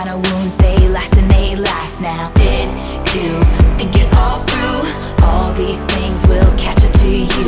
kind of wounds, they last and they last. Now, did you think it all through? All these things will catch up to you.